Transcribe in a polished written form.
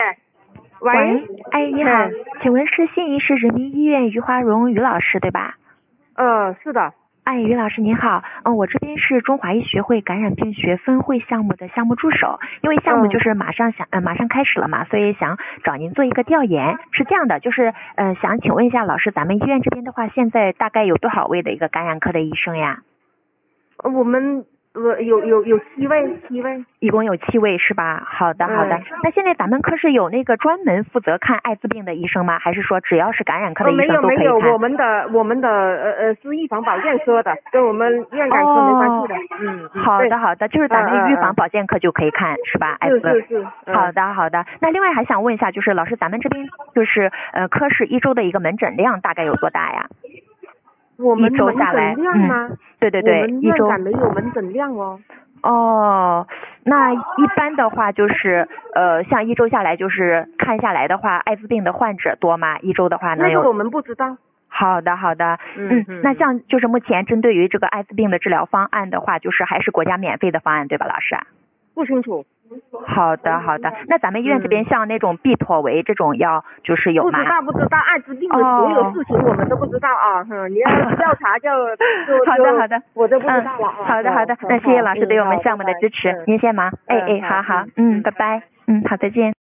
喂， 哎，你好，请问是新义市人民医院于华荣于老师对吧？ 是的。 哎，于老师您好，我这边是中华医学会感染病学分会项目的项目助手，因为项目就是马上开始了嘛，所以想找您做一个调研。是这样的，就是想请问一下老师，咱们医院这边的话，现在大概有多少位的一个感染科的医生呀？ 我们有7位， 一共有7位是吧？好的。那现在咱们科是有那个专门负责看艾滋病的医生吗？还是说只要是感染科的医生都可以看？ 没有，我们的是预防保健科的，跟我们医院感科没关系的。 好的，就是咱们预防保健科就可以看是吧？艾滋。 是。 好的。那另外还想问一下，就是老师，咱们这边就是科室一周的一个门诊量大概有多大呀？ 我们一周下来， 门诊量吗？ 对， 我们一周没有门诊量哦。 那一般的话就是像一周下来就是看下来的话，艾滋病的患者多吗？一周的话能有？ 那个我们不知道。 好的。那像就是目前针对于这个艾滋病的治疗方案的话，就是还是国家免费的方案对吧，老师？ 不清楚。 好的。那咱们医院这边像那种必妥为这种药就是有吗？ 不知道艾滋病的所有事情我们都不知道啊。你要调查就好的， 我就不知道了。 好的，那谢谢老师对我们项目的支持，您先忙。好，拜拜。好，再见。